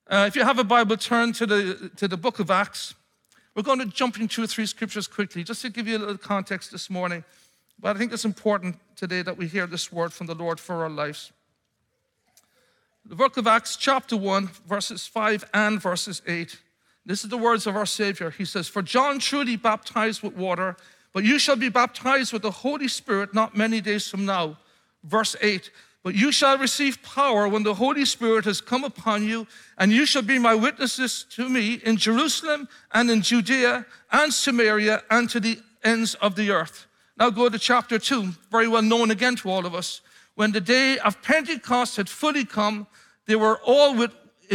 If you have a Bible, turn to the book of Acts. We're going to jump in 2 or 3 scriptures quickly, just to give you a little context this morning. But I think it's important today that we hear this word from the Lord for our lives. The book of Acts, chapter 1, verses 5 and verses 8. This is the words of our Savior. He says, "For John truly baptized with water, but you shall be baptized with the Holy Spirit not many days from now." Verse 8, "But you shall receive power when the Holy Spirit has come upon you, and you shall be my witnesses to me in Jerusalem and in Judea and Samaria and to the ends of the earth." Now go to chapter 2, very well known again to all of us. "When the day of Pentecost had fully come, they were all with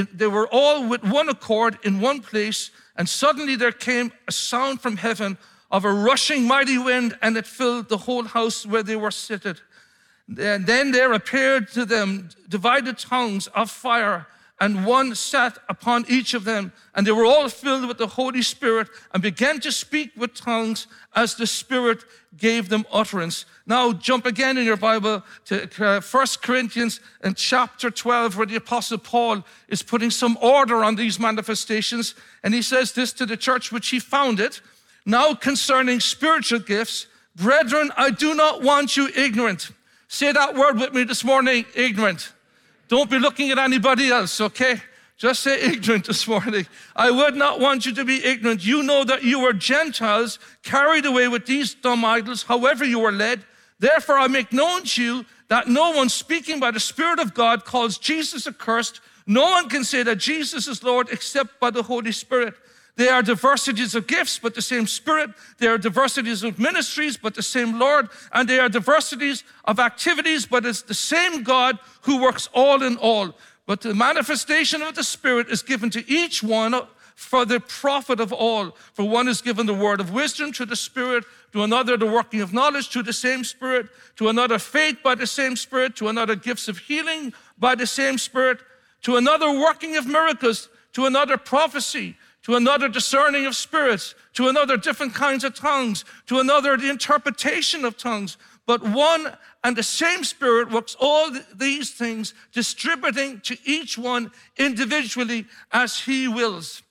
one accord in one place, and suddenly there came a sound from heaven of a rushing mighty wind, and it filled the whole house where they were seated. And then there appeared to them divided tongues of fire, and one sat upon each of them, and they were all filled with the Holy Spirit and began to speak with tongues as the Spirit gave them utterance." Now jump again in your Bible to 1 Corinthians and chapter 12, where the Apostle Paul is putting some order on these manifestations. And he says this to the church which he founded: "Now concerning spiritual gifts, brethren, I do not want you ignorant." Say that word with me this morning, ignorant. Don't be looking at anybody else, okay? Just say ignorant this morning. "I would not want you to be ignorant. You know that you were Gentiles, carried away with these dumb idols, however you were led. Therefore I make known to you that no one speaking by the Spirit of God calls Jesus accursed. No one can say that Jesus is Lord except by the Holy Spirit. There are diversities of gifts, but the same Spirit. There are diversities of ministries, but the same Lord. And there are diversities of activities, but it's the same God who works all in all. But the manifestation of the Spirit is given to each one for the profit of all. For one is given the word of wisdom through the Spirit, to another the working of knowledge through the same Spirit, to another faith by the same Spirit, to another gifts of healing by the same Spirit, to another working of miracles, to another prophecy, to another discerning of spirits, to another different kinds of tongues, to another the interpretation of tongues. But one and the same Spirit works all these things, distributing to each one individually as he wills."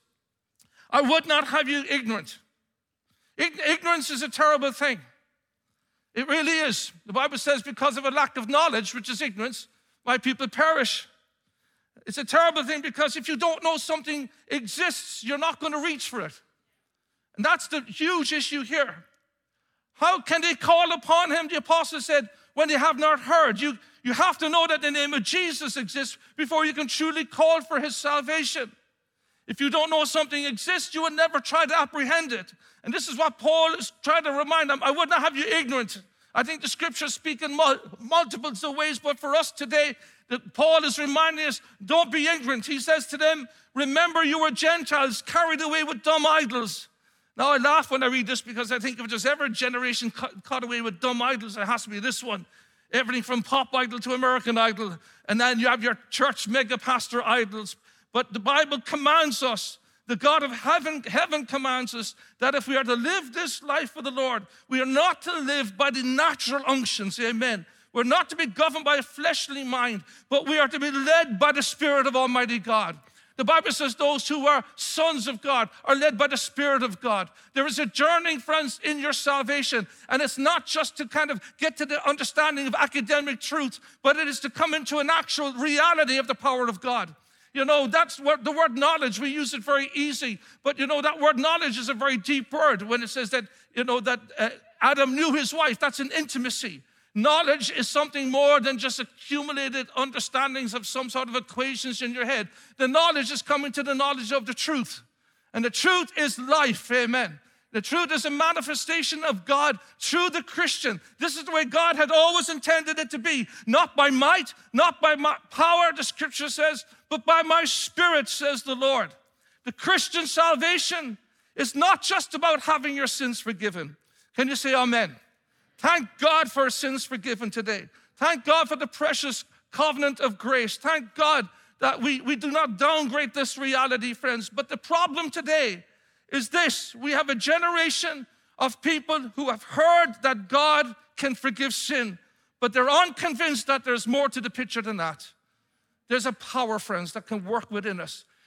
I would not have you ignorant. Ignorance is a terrible thing. It really is. The Bible says, because of a lack of knowledge, which is ignorance, my people perish. It's a terrible thing, because if you don't know something exists, you're not going to reach for it. And that's the huge issue here. How can they call upon him? The apostle said, when they have not heard. You have to know that the name of Jesus exists before you can truly call for his salvation. If you don't know something exists, you would never try to apprehend it. And this is what Paul is trying to remind them. I would not have you ignorant. I think the scriptures speak in multiples of ways, but for us today, that Paul is reminding us, don't be ignorant. He says to them, remember you were Gentiles, carried away with dumb idols. Now I laugh when I read this, because I think if there's ever a generation caught away with dumb idols, it has to be this one. Everything from pop idol to American idol. And then you have your church mega pastor idols. But the Bible commands us, the God of heaven commands us, that if we are to live this life for the Lord, we are not to live by the natural unctions, amen. We're not to be governed by a fleshly mind, but we are to be led by the Spirit of Almighty God. The Bible says those who are sons of God are led by the Spirit of God. There is a journeying, friends, in your salvation. And it's not just to kind of get to the understanding of academic truth, but it is to come into an actual reality of the power of God. You know, that's what the word knowledge, we use it very easy. But, you know, that word knowledge is a very deep word. When it says that, you know, that Adam knew his wife, that's an intimacy. Knowledge is something more than just accumulated understandings of some sort of equations in your head. The knowledge is coming to the knowledge of the truth. And the truth is life, amen. The truth is a manifestation of God through the Christian. This is the way God had always intended it to be. Not by might, not by power, the scripture says, but by my Spirit, says the Lord. The Christian salvation is not just about having your sins forgiven. Can you say amen? Thank God for sins forgiven today. Thank God for the precious covenant of grace. Thank God that we do not downgrade this reality, friends. But the problem today is this. We have a generation of people who have heard that God can forgive sin, but they're unconvinced that there's more to the picture than that. There's a power, friends, that can work within us.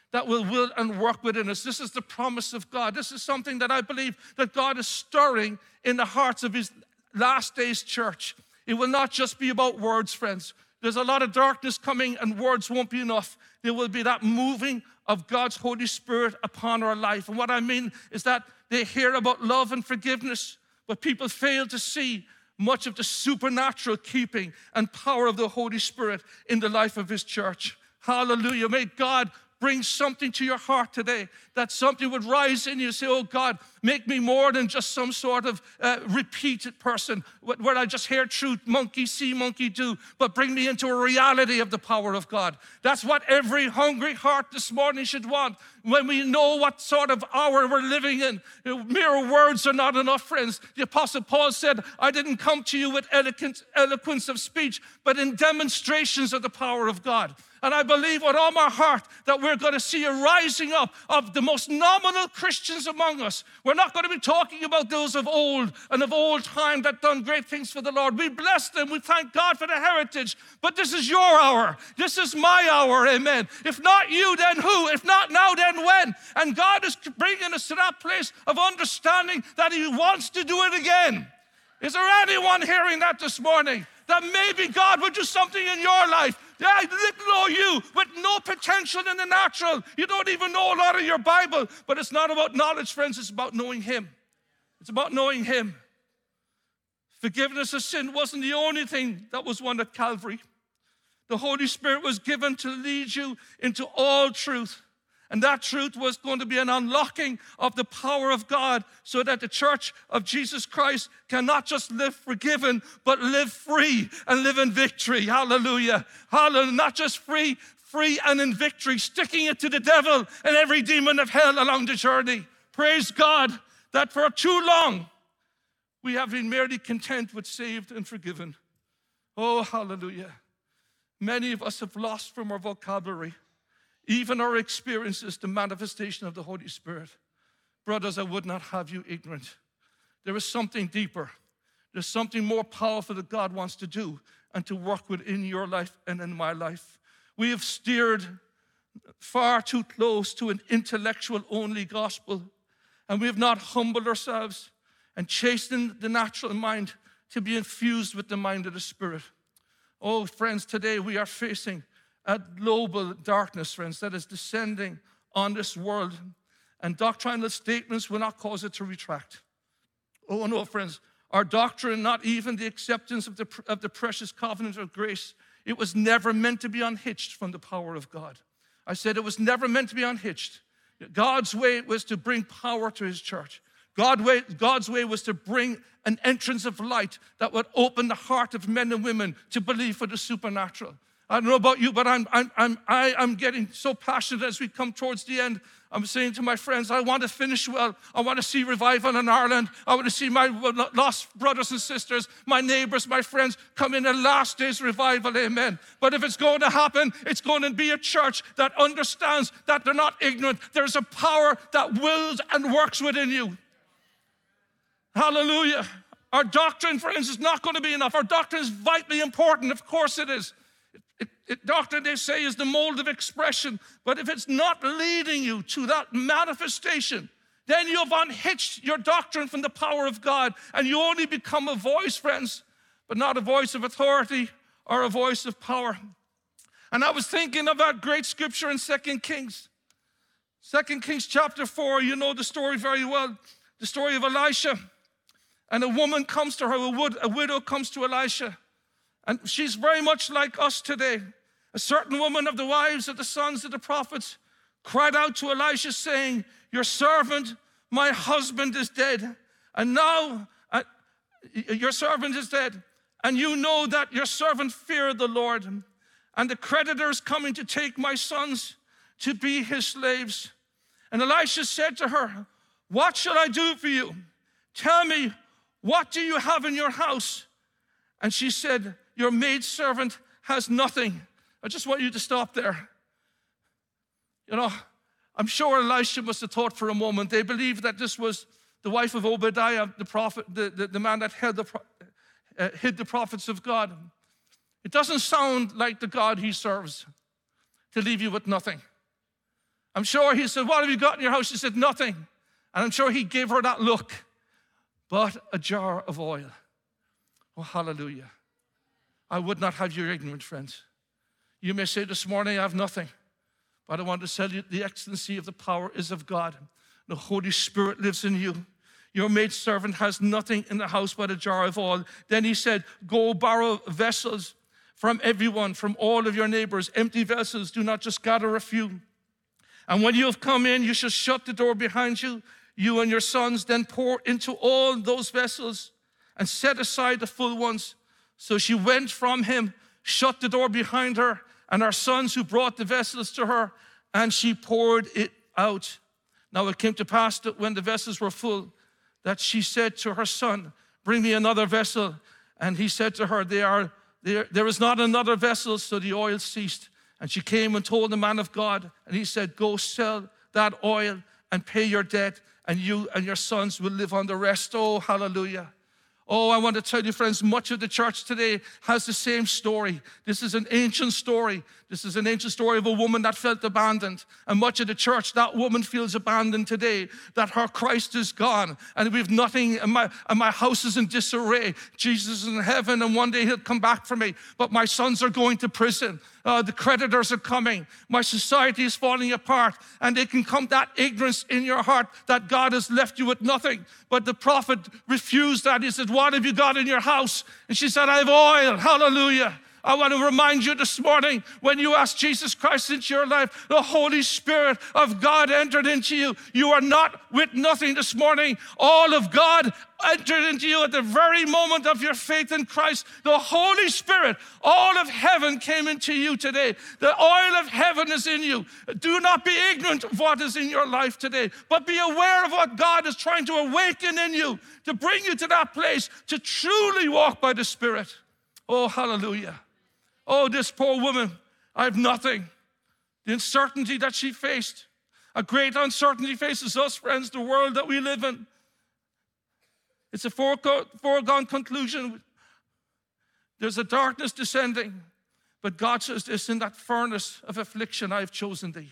that will and work within us. This is the promise of God. This is something that I believe that God is stirring in the hearts of his last days church. It will not just be about words, friends. There's a lot of darkness coming and words won't be enough. There will be that moving of God's Holy Spirit upon our life. And what I mean is that they hear about love and forgiveness, but people fail to see much of the supernatural keeping and power of the Holy Spirit in the life of his church. Hallelujah. May God bring something to your heart today, that something would rise in you. Say, oh God, make me more than just some sort of repeated person where I just hear truth, monkey see, monkey do, but bring me into a reality of the power of God. That's what every hungry heart this morning should want. When we know what sort of hour we're living in, mere words are not enough, friends. The Apostle Paul said, I didn't come to you with eloquence of speech, but in demonstrations of the power of God. And I believe with all my heart that we're going to see a rising up of the most nominal Christians among us. We're not going to be talking about those of old and of old time that done great things for the Lord. We bless them. We thank God for the heritage. But this is your hour. This is my hour. Amen. If not you, then who? If not now, then when? And God is bringing us to that place of understanding that he wants to do it again. Is there anyone hearing that this morning? That maybe God would do something in your life. Yeah, little old you with no potential in the natural. You don't even know a lot of your Bible. But it's not about knowledge, friends. It's about knowing him. It's about knowing him. Forgiveness of sin wasn't the only thing that was won at Calvary. The Holy Spirit was given to lead you into all truth. And that truth was going to be an unlocking of the power of God so that the church of Jesus Christ can not just live forgiven, but live free and live in victory. Hallelujah. Hallelujah. Not just free and in victory, sticking it to the devil and every demon of hell along the journey. Praise God that for too long we have been merely content with saved and forgiven. Oh, hallelujah. Many of us have lost from our vocabulary, even our experiences, the manifestation of the Holy Spirit. Brothers, I would not have you ignorant. There is something deeper. There's something more powerful that God wants to do and to work within your life and in my life. We have steered far too close to an intellectual-only gospel, and we have not humbled ourselves and chastened the natural mind to be infused with the mind of the Spirit. Oh, friends, today we are facing a global darkness, friends, that is descending on this world. And doctrinal statements will not cause it to retract. Oh, no, friends. Our doctrine, not even the acceptance of the precious covenant of grace, it was never meant to be unhitched from the power of God. I said it was never meant to be unhitched. God's way was to bring power to his church. God's way was to bring an entrance of light that would open the heart of men and women to believe for the supernatural. I don't know about you, but I'm getting so passionate as we come towards the end. I'm saying to my friends, I want to finish well. I want to see revival in Ireland. I want to see my lost brothers and sisters, my neighbors, my friends come in a last days revival, amen. But if it's going to happen, it's going to be a church that understands that they're not ignorant. There's a power that wills and works within you. Hallelujah. Our doctrine, friends, is not going to be enough. Our doctrine is vitally important. Of course it is. Doctrine, they say, is the mold of expression. But if it's not leading you to that manifestation, then you've unhitched your doctrine from the power of God, and you only become a voice, friends, but not a voice of authority or a voice of power. And I was thinking of that great scripture in 2 Kings. 2 Kings chapter 4, you know the story very well. The story of Elisha. And a woman comes to her, a widow comes to Elisha. And she's very much like us today. A certain woman of the wives of the sons of the prophets cried out to Elisha, saying, your servant, my husband, is dead. And now your servant is dead. And you know that your servant feared the Lord. And the creditor is coming to take my sons to be his slaves. And Elisha said to her, what shall I do for you? Tell me, what do you have in your house? And she said, your maidservant has nothing. I just want you to stop there. You know, I'm sure Elisha must have thought for a moment. They believed that this was the wife of Obadiah, the prophet, the man that hid the prophets of God. It doesn't sound like the God he serves to leave you with nothing. I'm sure he said, what have you got in your house? She said, nothing. And I'm sure he gave her that look, but a jar of oil. Oh, hallelujah. I would not have you ignorant, friends. You may say this morning, I have nothing. But I want to tell you, the excellency of the power is of God. The Holy Spirit lives in you. Your maidservant has nothing in the house but a jar of oil. Then he said, go borrow vessels from everyone, from all of your neighbors, empty vessels. Do not just gather a few. And when you have come in, you shall shut the door behind you. You and your sons then pour into all those vessels and set aside the full ones. So she went from him, shut the door behind her, and her sons who brought the vessels to her, and she poured it out. Now it came to pass that when the vessels were full, that she said to her son, bring me another vessel. And he said to her, there is not another vessel. So the oil ceased. And she came and told the man of God, and he said, go sell that oil and pay your debt, and you and your sons will live on the rest. Oh, hallelujah. Oh, I want to tell you, friends, much of the church today has the same story. This is an ancient story. This is an ancient story of a woman that felt abandoned. And much of the church, that woman feels abandoned today, that her Christ is gone, and we have nothing, and my house is in disarray. Jesus is in heaven, and one day he'll come back for me. But my sons are going to prison. The creditors are coming. My society is falling apart. And it can come that ignorance in your heart that God has left you with nothing. But the prophet refused that. He said, what have you got in your house? And she said, I have oil. Hallelujah. I want to remind you this morning, when you ask Jesus Christ into your life, the Holy Spirit of God entered into you. You are not with nothing this morning. All of God entered into you at the very moment of your faith in Christ. The Holy Spirit, all of heaven came into you today. The oil of heaven is in you. Do not be ignorant of what is in your life today, but be aware of what God is trying to awaken in you to bring you to that place to truly walk by the Spirit. Oh, hallelujah. Oh, this poor woman, I have nothing. The uncertainty that she faced, a great uncertainty faces us, friends, the world that we live in. It's a foregone conclusion. There's a darkness descending, but God says this, in that furnace of affliction, I have chosen thee.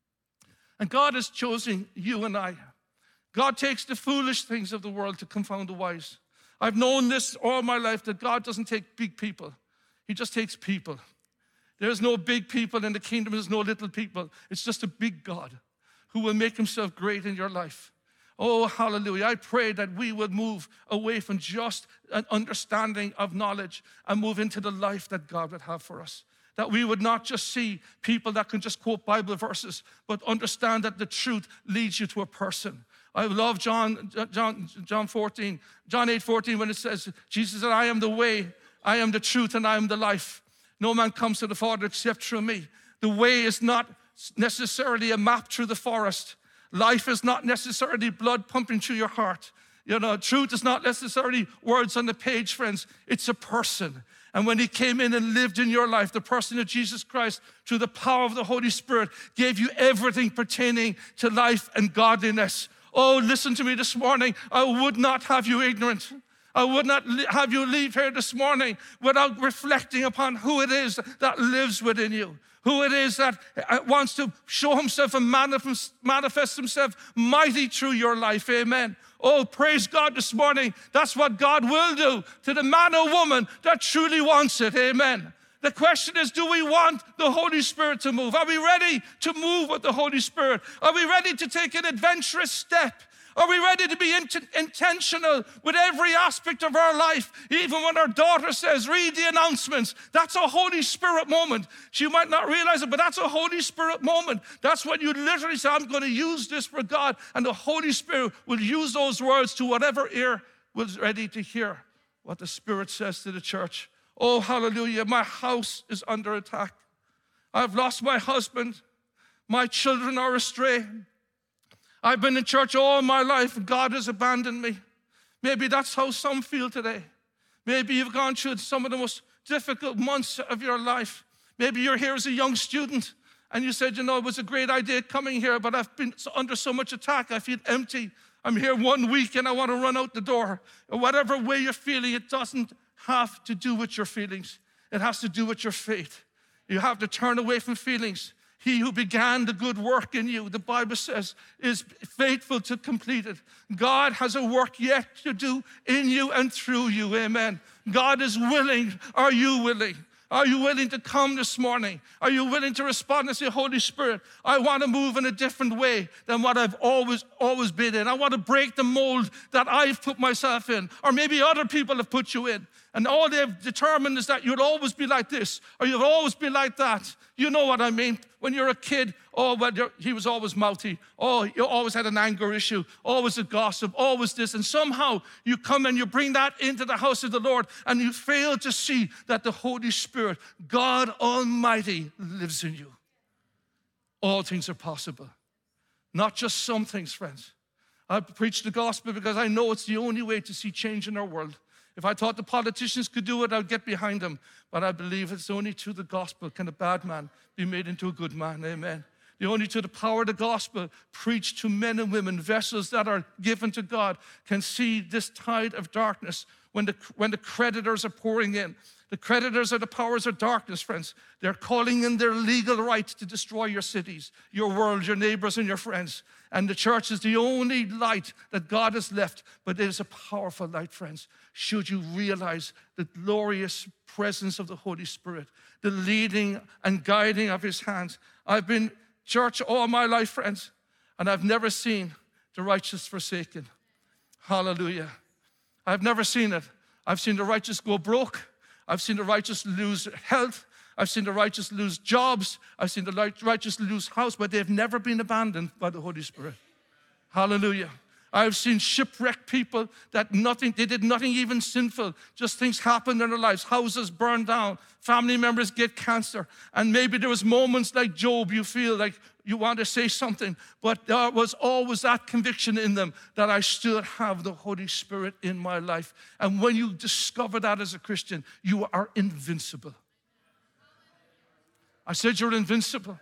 And God has chosen you and I. God takes the foolish things of the world to confound the wise. I've known this all my life, that God doesn't take big people. He just takes people. There's no big people in the kingdom. There's no little people. It's just a big God who will make himself great in your life. Oh, hallelujah. I pray that we would move away from just an understanding of knowledge and move into the life that God would have for us. That we would not just see people that can just quote Bible verses, but understand that the truth leads you to a person. I love John 8:14, when it says, Jesus said, I am the way, I am the truth, and I am the life. No man comes to the Father except through me. The way is not necessarily a map through the forest. Life is not necessarily blood pumping through your heart. You know, truth is not necessarily words on the page, friends. It's a person. And when he came in and lived in your life, the person of Jesus Christ, through the power of the Holy Spirit, gave you everything pertaining to life and godliness. Oh, listen to me this morning. I would not have you ignorant. I would not have you leave here this morning without reflecting upon who it is that lives within you, who it is that wants to show himself and manifest himself mighty through your life. Amen. Oh, praise God this morning. That's what God will do to the man or woman that truly wants it. Amen. The question is, do we want the Holy Spirit to move? Are we ready to move with the Holy Spirit? Are we ready to take an adventurous step? Are we ready to be intentional with every aspect of our life? Even when our daughter says, read the announcements, that's a Holy Spirit moment. She might not realize it, but that's a Holy Spirit moment. That's when you literally say, I'm going to use this for God. And the Holy Spirit will use those words to whatever ear was ready to hear what the Spirit says to the church. Oh, hallelujah. My house is under attack. I've lost my husband. My children are astray. I've been in church all my life and God has abandoned me. Maybe that's how some feel today. Maybe you've gone through some of the most difficult months of your life. Maybe you're here as a young student and you said, you know, it was a great idea coming here, but I've been under so much attack, I feel empty. I'm here 1 week and I want to run out the door. Or whatever way you're feeling, it doesn't have to do with your feelings. It has to do with your faith. You have to turn away from feelings. He who began the good work in you, the Bible says, is faithful to complete it. God has a work yet to do in you and through you. Amen. God is willing. Are you willing? Are you willing to come this morning? Are you willing to respond and say, Holy Spirit, I want to move in a different way than what I've always been in. I want to break the mold that I've put myself in, or maybe other people have put you in. And all they've determined is that you'll always be like this, or you'll always be like that. You know what I mean? When you're a kid, he was always mouthy. Oh, you always had an anger issue, always a gossip, always this. And somehow you come and you bring that into the house of the Lord, and you fail to see that the Holy Spirit, God Almighty, lives in you. All things are possible. Not just some things, friends. I preach the gospel because I know it's the only way to see change in our world. If I thought the politicians could do it, I'd get behind them. But I believe it's only through the gospel can a bad man be made into a good man. Amen. The only through the power of the gospel preached to men and women, vessels that are given to God, can see this tide of darkness when the creditors are pouring in. The creditors are the powers of darkness, friends. They're calling in their legal right to destroy your cities, your world, your neighbors, and your friends. And the church is the only light that God has left, but it is a powerful light, friends. Should you realize the glorious presence of the Holy Spirit, the leading and guiding of His hands. I've been church all my life, friends, and I've never seen the righteous forsaken. Hallelujah. I've never seen it. I've seen the righteous go broke. I've seen the righteous lose health. I've seen the righteous lose jobs. I've seen the righteous lose house, but they've never been abandoned by the Holy Spirit. Hallelujah. I've seen shipwrecked people that they did nothing even sinful. Just things happened in their lives. Houses burned down. Family members get cancer. And maybe there was moments like Job, you feel like you want to say something, but there was always that conviction in them that I still have the Holy Spirit in my life. And when you discover that as a Christian, you are invincible. I said you're invincible.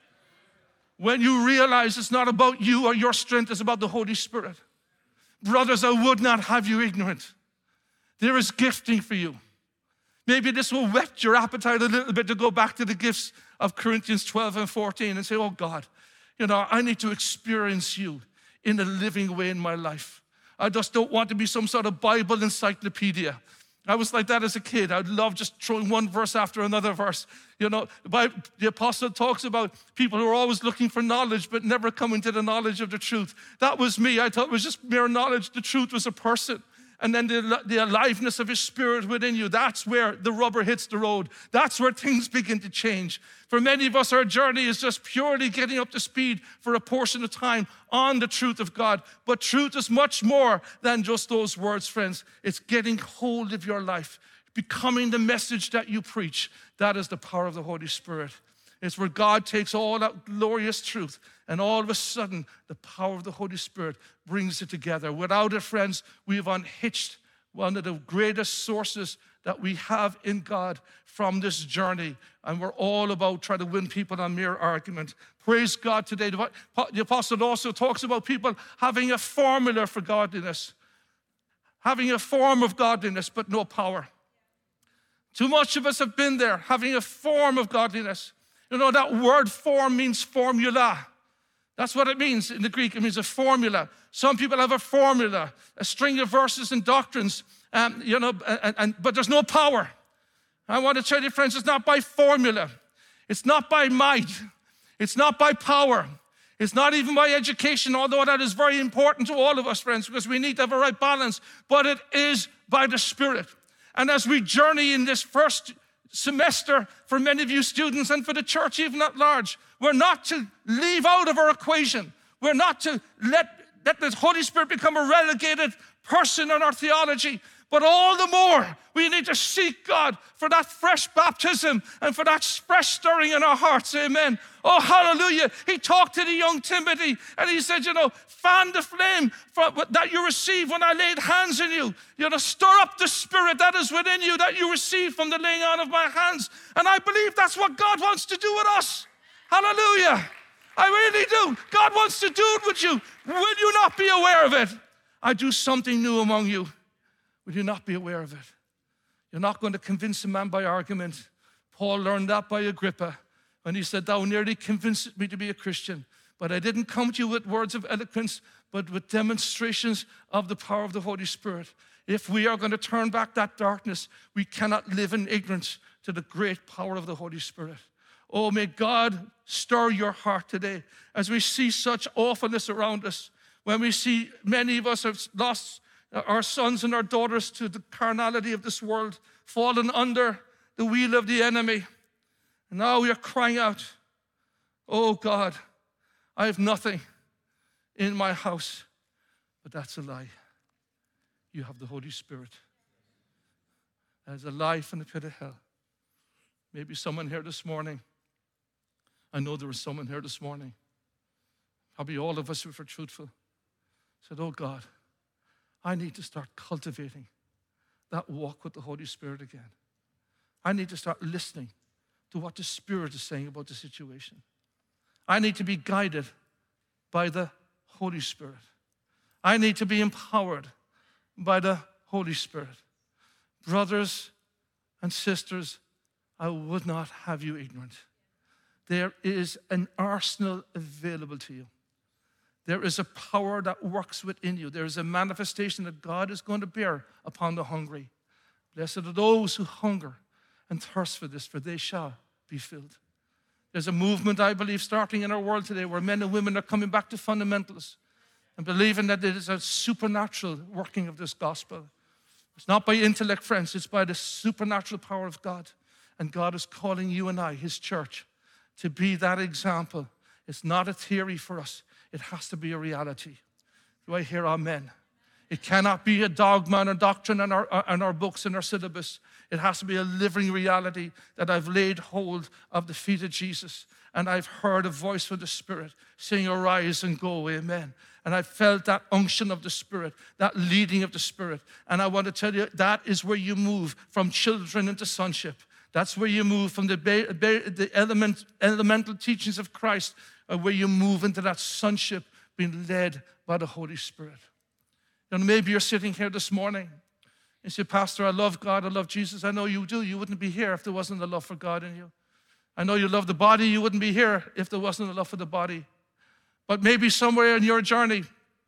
When you realize it's not about you or your strength, it's about the Holy Spirit. Brothers, I would not have you ignorant. There is gifting for you. Maybe this will whet your appetite a little bit to go back to the gifts of Corinthians 12 and 14 and say, oh God, I need to experience you in a living way in my life. I just don't want to be some sort of Bible encyclopedia. I was like that as a kid. I'd love just throwing one verse after another verse. The apostle talks about people who are always looking for knowledge but never coming to the knowledge of the truth. That was me. I thought it was just mere knowledge. The truth was a person. And then the aliveness of His Spirit within you, that's where the rubber hits the road. That's where things begin to change. For many of us, our journey is just purely getting up to speed for a portion of time on the truth of God. But truth is much more than just those words, friends. It's getting hold of your life, becoming the message that you preach. That is the power of the Holy Spirit. It's where God takes all that glorious truth and all of a sudden the power of the Holy Spirit brings it together. Without it, friends, we have unhitched one of the greatest sources that we have in God from this journey. And we're all about trying to win people on mere argument. Praise God today. The apostle also talks about people having a formula for godliness, having a form of godliness but no power. Too much of us have been there, having a form of godliness. That word form means formula. That's what it means in the Greek. It means a formula. Some people have a formula, a string of verses and doctrines, but there's no power. I want to tell you, friends, it's not by formula. It's not by might. It's not by power. It's not even by education, although that is very important to all of us, friends, because we need to have a right balance. But it is by the Spirit. And as we journey in this first semester, for many of you students and for the church even at large, we're not to leave out of our equation. We're not to let the Holy Spirit become a relegated person in our theology, but all the more we need to seek God for that fresh baptism and for that fresh stirring in our hearts. Amen. Oh, hallelujah. He talked to the young Timothy and he said, fan the flame that you received when I laid hands on you. Stir up the Spirit that is within you that you received from the laying on of my hands. And I believe that's what God wants to do with us. Hallelujah. I really do. God wants to do it with you. Will you not be aware of it? I do something new among you. Will you not be aware of it? You're not going to convince a man by argument. Paul learned that by Agrippa. when he said, thou nearly convinced me to be a Christian, but I didn't come to you with words of eloquence, but with demonstrations of the power of the Holy Spirit. If we are going to turn back that darkness, we cannot live in ignorance to the great power of the Holy Spirit. Oh, may God stir your heart today as we see such awfulness around us, when we see many of us have lost our sons and our daughters to the carnality of this world, fallen under the wheel of the enemy. And now we are crying out, oh God, I have nothing in my house. But that's a lie. You have the Holy Spirit. There's a life in the pit of hell. Maybe someone here this morning, I know there was someone here this morning, probably all of us, if we're truthful, said, oh God, I need to start cultivating that walk with the Holy Spirit again. I need to start listening to what the Spirit is saying about the situation. I need to be guided by the Holy Spirit. I need to be empowered by the Holy Spirit. Brothers and sisters, I would not have you ignorant. There is an arsenal available to you. There is a power that works within you. There is a manifestation that God is going to bear upon the hungry. Blessed are those who hunger and thirst for this, for they shall be filled. There's a movement, I believe, starting in our world today where men and women are coming back to fundamentals and believing that it is a supernatural working of this gospel. It's not by intellect, friends. It's by the supernatural power of God. And God is calling you and I, his church, to be that example. It's not a theory for us. It has to be a reality. Do I hear amen? It cannot be a dogma and a doctrine in our books and our syllabus. It has to be a living reality that I've laid hold of the feet of Jesus and I've heard a voice from the Spirit saying, arise and go, amen. And I felt that unction of the Spirit, that leading of the Spirit. And I want to tell you, that is where you move from children into sonship. That's where you move from the elemental teachings of Christ, where you move into that sonship being led by the Holy Spirit. And maybe you're sitting here this morning and say, Pastor, I love God, I love Jesus. I know you do. You wouldn't be here if there wasn't a love for God in you. I know you love the body. You wouldn't be here if there wasn't a love for the body. But maybe somewhere in your journey,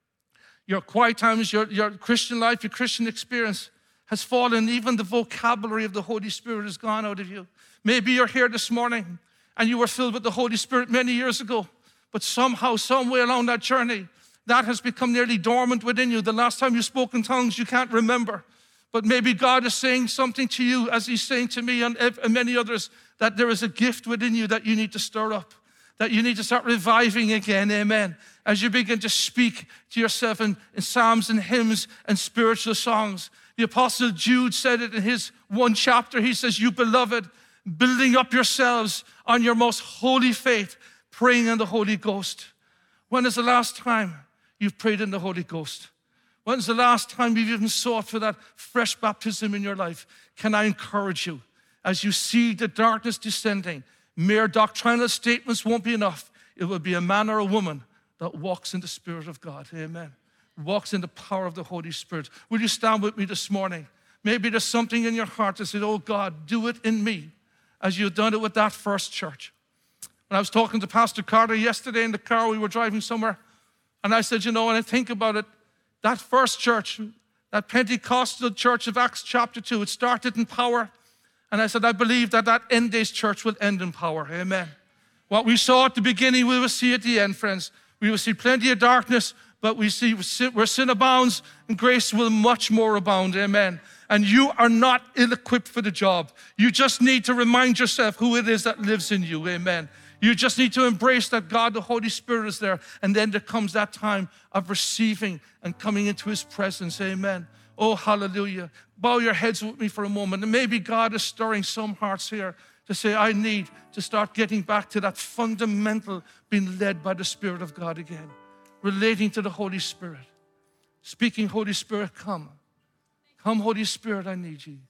your quiet times, your Christian life, your Christian experience has fallen. Even the vocabulary of the Holy Spirit has gone out of you. Maybe you're here this morning and you were filled with the Holy Spirit many years ago, but somehow, some way along that journey, that has become nearly dormant within you. The last time you spoke in tongues, you can't remember. But maybe God is saying something to you, as he's saying to me and many others, that there is a gift within you that you need to stir up, that you need to start reviving again, amen, as you begin to speak to yourself in psalms and hymns and spiritual songs. The Apostle Jude said it in his one chapter. He says, you beloved, building up yourselves on your most holy faith, praying in the Holy Ghost. When is the last time you've prayed in the Holy Ghost? When's the last time you've even sought for that fresh baptism in your life? Can I encourage you, as you see the darkness descending, mere doctrinal statements won't be enough. It will be a man or a woman that walks in the Spirit of God. Amen. Walks in the power of the Holy Spirit. Will you stand with me this morning? Maybe there's something in your heart that says, oh God, do it in me, as you've done it with that first church. When I was talking to Pastor Carter yesterday in the car, we were driving somewhere, and I said, when I think about it, that first church, that Pentecostal church of Acts chapter 2, it started in power. And I said, I believe that end days church will end in power. Amen. What we saw at the beginning, we will see at the end, friends. We will see plenty of darkness, but we see where sin abounds and grace will much more abound. Amen. And you are not ill-equipped for the job. You just need to remind yourself who it is that lives in you. Amen. You just need to embrace that God, the Holy Spirit, is there. And then there comes that time of receiving and coming into his presence. Amen. Oh, hallelujah. Bow your heads with me for a moment. And maybe God is stirring some hearts here to say, I need to start getting back to that fundamental being led by the Spirit of God again. Relating to the Holy Spirit. Speaking, Holy Spirit, come. Come, Holy Spirit, I need you.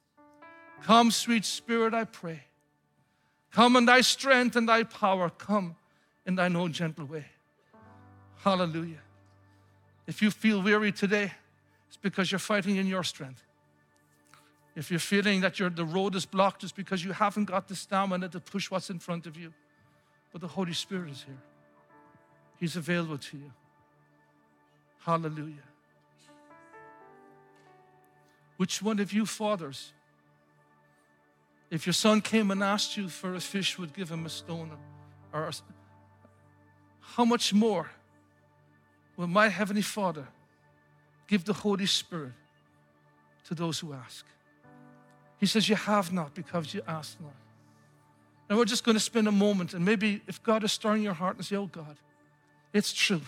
Come, sweet Spirit, I pray. Come in thy strength and thy power. Come in thine own gentle way. Hallelujah. If you feel weary today, it's because you're fighting in your strength. If you're feeling that the road is blocked, it's because you haven't got the stamina to push what's in front of you. but the Holy Spirit is here. He's available to you. Hallelujah. Which one of you fathers, if your son came and asked you for a fish, would give him a stone? Or how much more will my Heavenly Father give the Holy Spirit to those who ask? He says, you have not because you ask not. Now we're just going to spend a moment, and maybe if God is stirring your heart and say, oh God, it's true.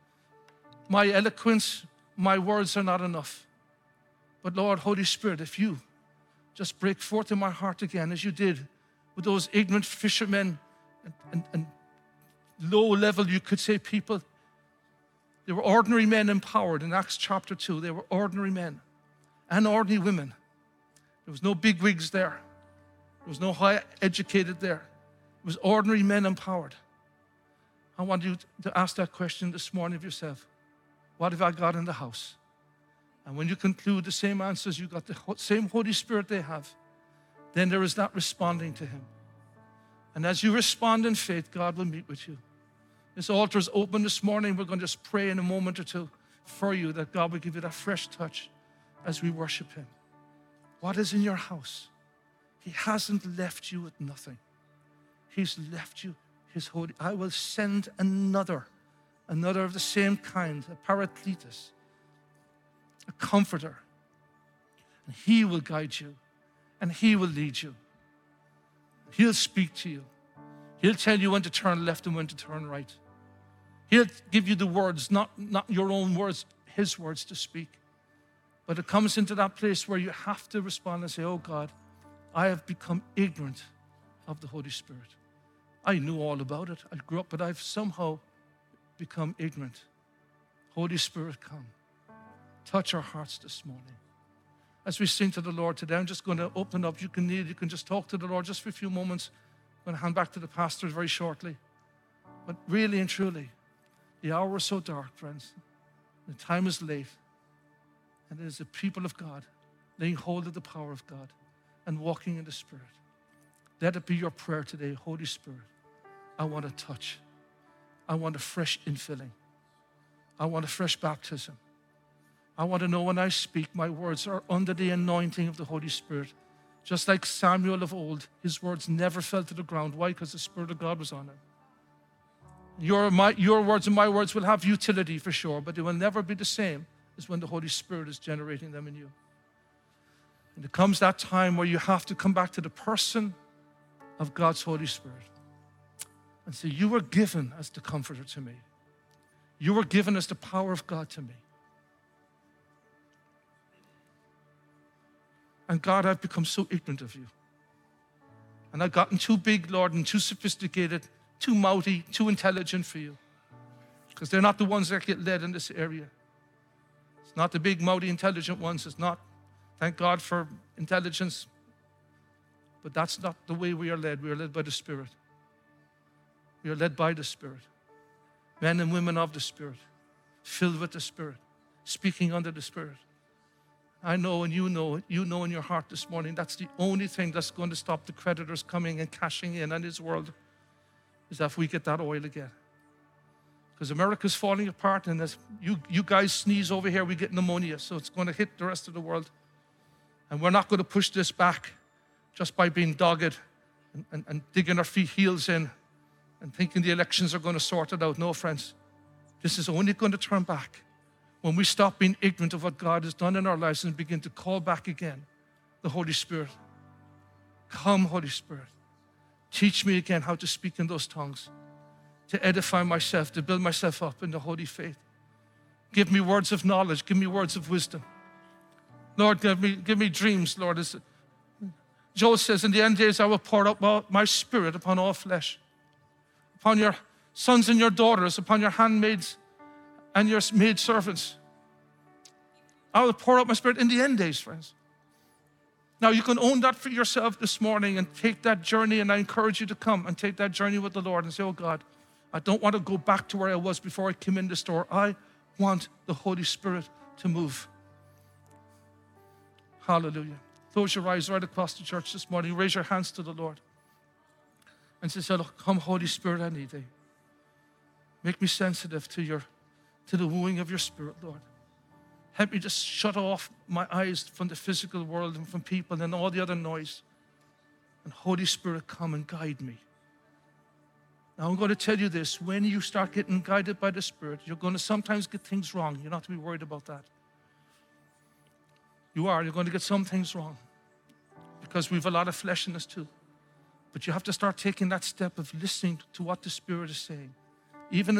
My eloquence, my words are not enough. But Lord, Holy Spirit, if you just break forth in my heart again, as you did with those ignorant fishermen and low level, you could say, people. They were ordinary men empowered in Acts chapter 2. They were ordinary men and ordinary women. There was no big wigs there. There was no high educated there. It was ordinary men empowered. I want you to ask that question this morning of yourself. What have I got in the house? And when you conclude the same answers, you got the same Holy Spirit they have, then there is that responding to him. And as you respond in faith, God will meet with you. This altar is open this morning. We're going to just pray in a moment or two for you that God will give you that fresh touch as we worship him. What is in your house? He hasn't left you with nothing. He's left you his holy. I will send another of the same kind, a Paracletus, a comforter. And he will guide you and he will lead you. He'll speak to you. He'll tell you when to turn left and when to turn right. He'll give you the words, not your own words, his words to speak. But it comes into that place where you have to respond and say, oh God, I have become ignorant of the Holy Spirit. I knew all about it. I grew up, but I've somehow become ignorant. Holy Spirit, come. Touch our hearts this morning. As we sing to the Lord today, I'm just going to open up. You can just talk to the Lord just for a few moments. I'm going to hand back to the pastor very shortly. But really and truly, the hour is so dark, friends. The time is late. And it is the people of God laying hold of the power of God and walking in the Spirit. Let it be your prayer today, Holy Spirit. I want a touch. I want a fresh infilling. I want a fresh baptism. I want to know when I speak, my words are under the anointing of the Holy Spirit. Just like Samuel of old, his words never fell to the ground. Why? Because the Spirit of God was on him. Your words and my words will have utility for sure, but they will never be the same as when the Holy Spirit is generating them in you. And it comes that time where you have to come back to the person of God's Holy Spirit and say, you were given as the comforter to me. You were given as the power of God to me. And God, I've become so ignorant of you. And I've gotten too big, Lord, and too sophisticated, too mouthy, too intelligent for you. Because they're not the ones that get led in this area. It's not the big, mouthy, intelligent ones. It's not. Thank God for intelligence. But that's not the way we are led. We are led by the Spirit. We are led by the Spirit. Men and women of the Spirit, filled with the Spirit, speaking under the Spirit. I know and you know in your heart this morning, that's the only thing that's going to stop the creditors coming and cashing in on this world, is if we get that oil again. Because America's falling apart, and as you guys sneeze over here, we get pneumonia, so it's going to hit the rest of the world. And we're not going to push this back just by being dogged and digging our heels in and thinking the elections are going to sort it out. No, friends. This is only going to turn back when we stop being ignorant of what God has done in our lives and begin to call back again the Holy Spirit. Come, Holy Spirit. Teach me again how to speak in those tongues, to edify myself, to build myself up in the holy faith. Give me words of knowledge. Give me words of wisdom. Lord, give me dreams, Lord. As Joel says, in the end days I will pour out my Spirit upon all flesh, upon your sons and your daughters, upon your handmaids and your maidservants. I will pour out my Spirit in the end days, friends. Now, you can own that for yourself this morning and take that journey, and I encourage you to come and take that journey with the Lord and say, oh God, I don't want to go back to where I was before I came in the store. I want the Holy Spirit to move. Hallelujah. Close your eyes right across the church this morning. Raise your hands to the Lord. and say, look, come Holy Spirit, I need thee. Make me sensitive to the wooing of your Spirit, Lord. Help me just shut off my eyes from the physical world and from people and all the other noise. And Holy Spirit, come and guide me. Now I'm going to tell you this, when you start getting guided by the Spirit, you're going to sometimes get things wrong. You're not to be worried about that. You're going to get some things wrong because we have a lot of flesh in us too. But you have to start taking that step of listening to what the Spirit is saying. Even